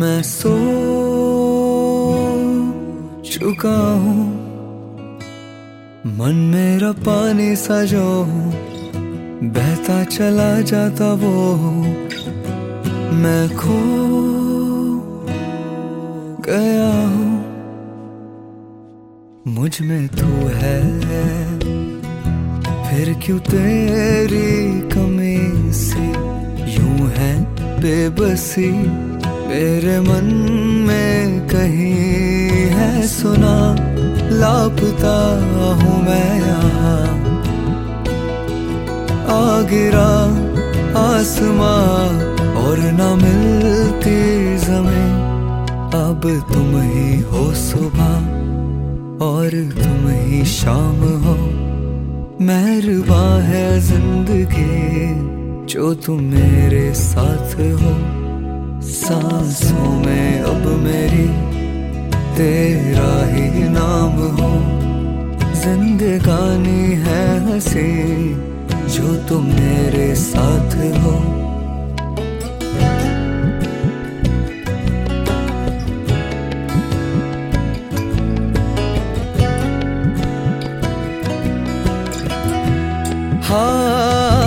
मैं सो चुका हूँ, मन मेरा पानी सा जो बहता चला जाता वो मैं खो गया हूँ। मुझ में तू है, फिर क्यों तेरी कमी सी यूं है बेबसी। मेरे मन में कहीं है सुना, लापता हूँ मैं यहाँ। आ गिरा आसमां और ना मिलती ज़मीं। अब तुम ही हो सुबह और तुम ही शाम हो। मेहरबान है जिंदगी जो तुम मेरे साथ हो। सांसों में अब मेरी तेरा ही नाम हो। जिंदगानी है हंसी जो तुम मेरे साथ हो। हाँ,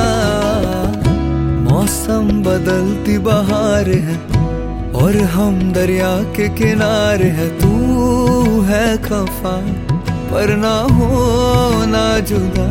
मौसम बदलती बहार है और हम दरिया के किनारे हैं। तू है खफा पर ना हो ना जुदा।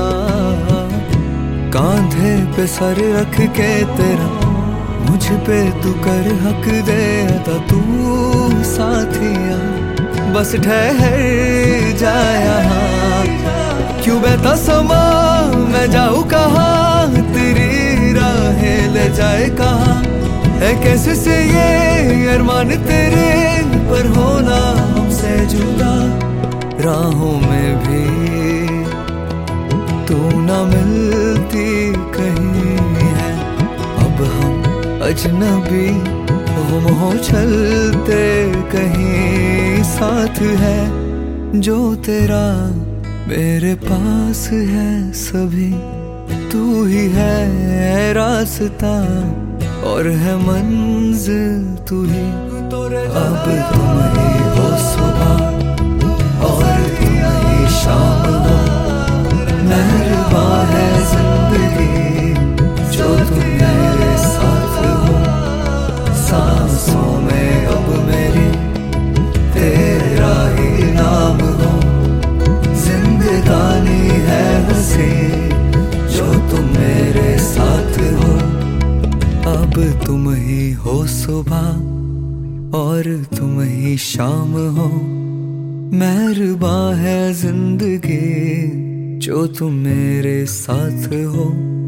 कांधे पे सर रख के तेरा मुझ पे तू कर हक दे अदा। तू साथिया बस ठहर जा यहाँ। क्यों बहता समा मैं जाऊँ कहाँ, तेरी राहें ले जाए कहाँ। है कैसे से ये अरमान तेरे पर होना हमसे जुदा। राहों में भी तू ना मिलती कहीं है। अब हम अजनबी गुम हो चलते कहीं। साथ है जो तेरा मेरे पास है सभी। तू ही है रास्ता और है मंजिल तू ही। अब तुम ही हो सुबह और तुम ही शाम हो। मेहरबान है जिंदगी जो तुम मेरे साथ हो। सांसों में अब मेरी तेरा ही नाम हो। जिंदगानी है हंसी जो तुम मेरे साथ हो। अब तुम ही हो सुबह और तुम ही शाम हो। मेहरबान है जिंदगी जो तुम मेरे साथ हो।